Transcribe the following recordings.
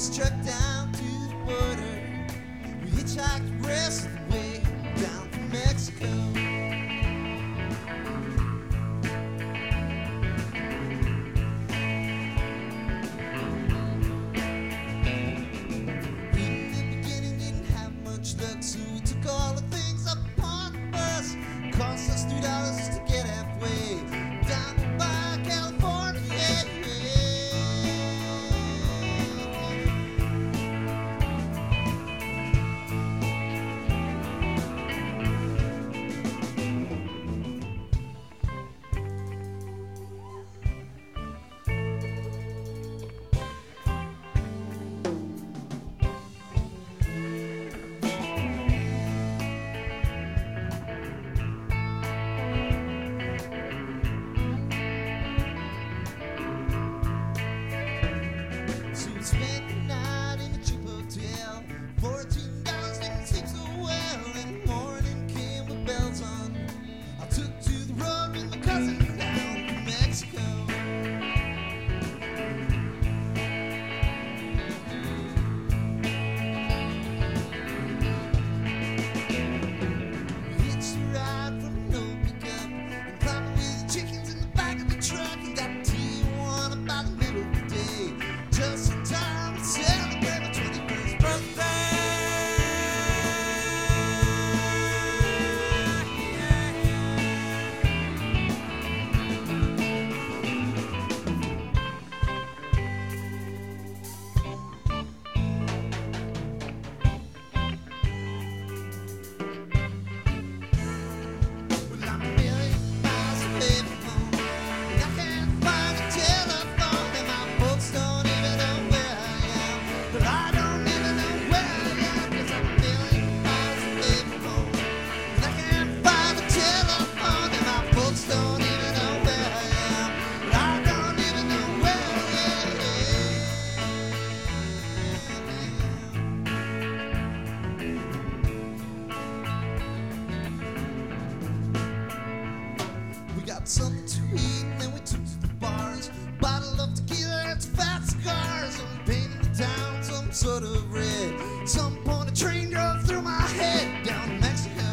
struck down to the border. We hitchhiked the rest of the way down to Mexico. In the beginning, didn't have much luck, so we took all the things up on the bus. It cost us $2 just to get halfway down to Baja California. So we spent the night in a cheap hotel. $14 didn't sleep so well. In the morning came with bells on. I took to the road with my cousin down to Mexico. We hitched a ride from an old pickup and climbed with the chickens in the back of the truck and got to Tijuana by the middle of the day. Just in time to celebrate my 21st birthday. Well, I'm a million miles away from home, and I can't find a telephone, and my folks don't even know where I am. But I don't even know where I am, 'cause I'm a million miles away from home, and I can't find a telephone, and my folks don't even know where I am. But I don't even know where I am. We got something to eat and then we took to the bars. Bottle of tequila and some fat cigars, and we painted the town some sort of red. Some point a train drove through my head down to Mexico.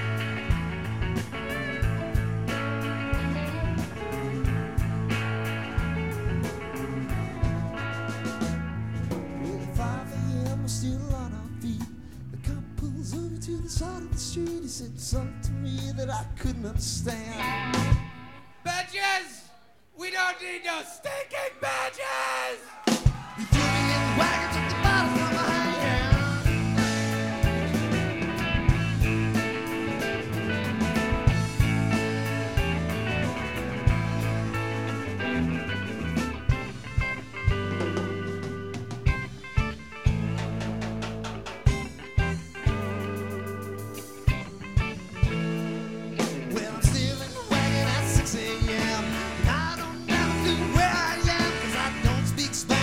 Well, at 5 a.m. we're still on our feet. The cop pulls over to the side of the street. He said something to me that I couldn't understand. Badges! We don't need no stinking badges! He threw me in the wagon, took the bottle from my hand. Well, I'm still in the wagon at 6 a.m. and I don't have a clue where I am, 'cause I don't speak Spanish.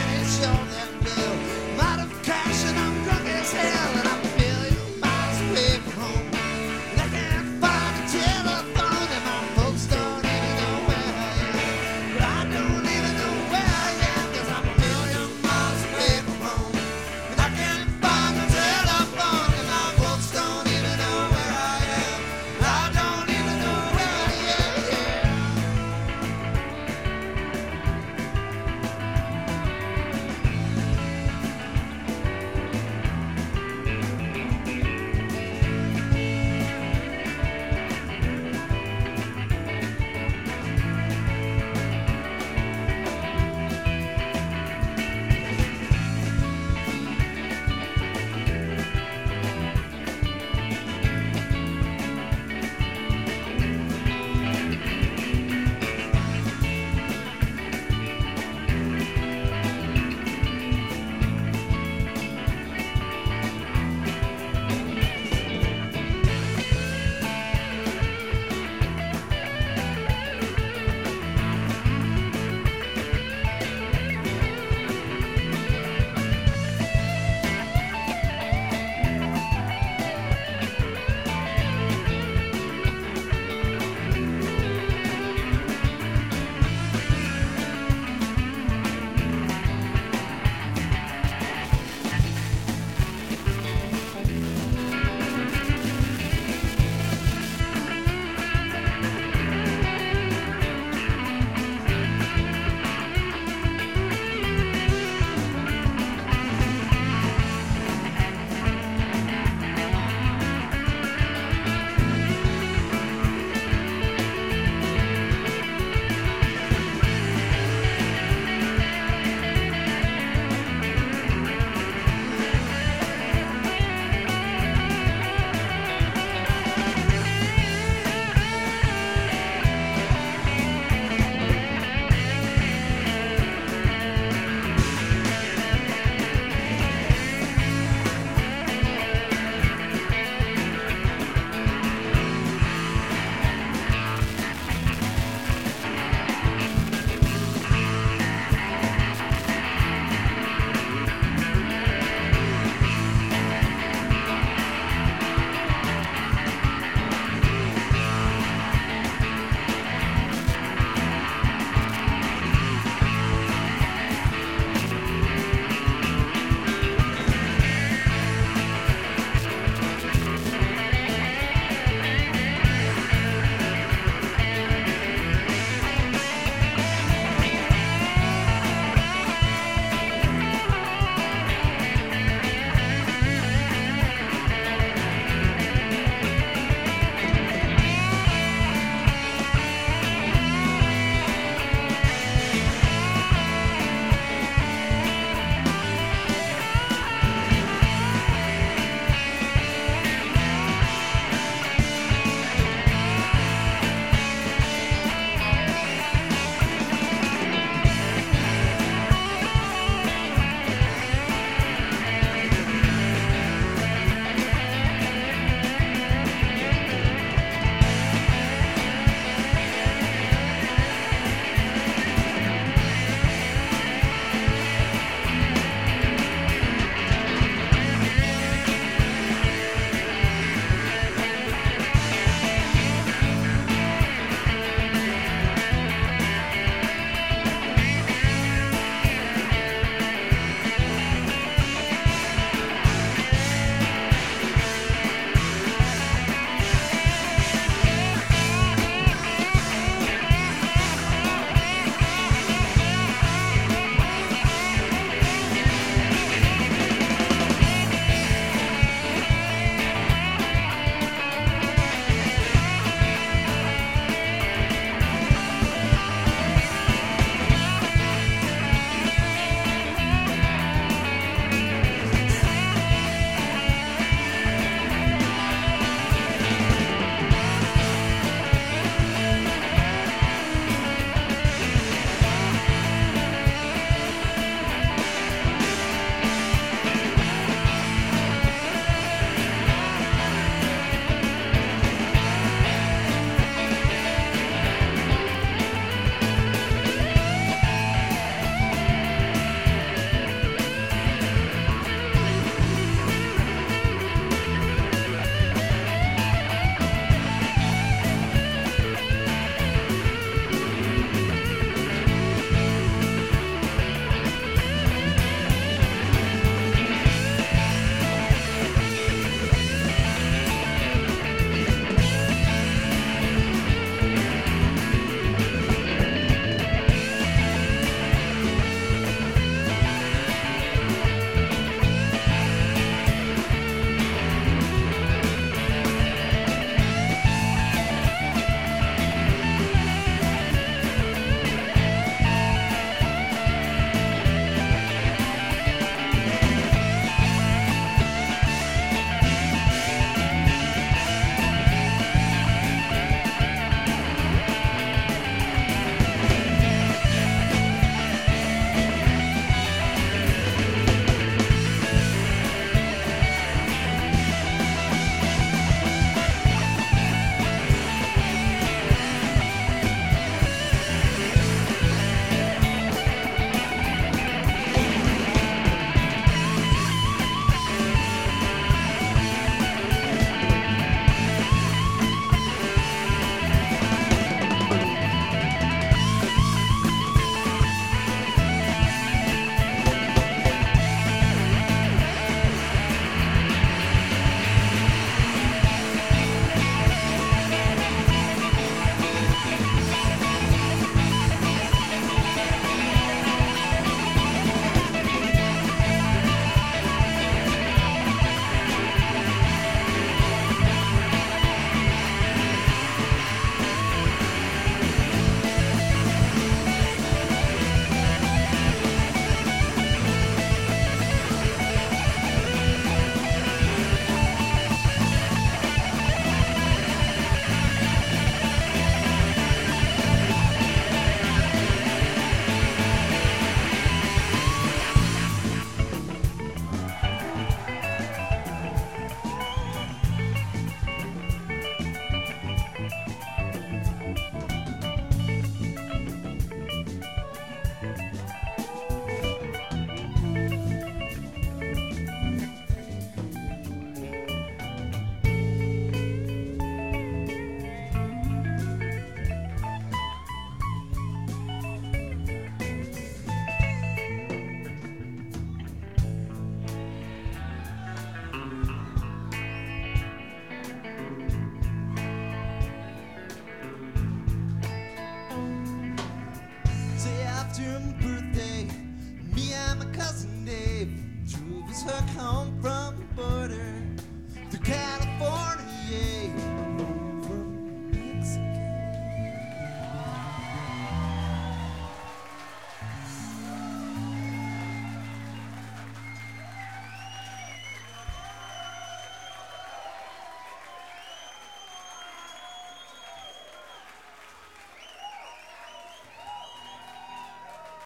home from the border to California.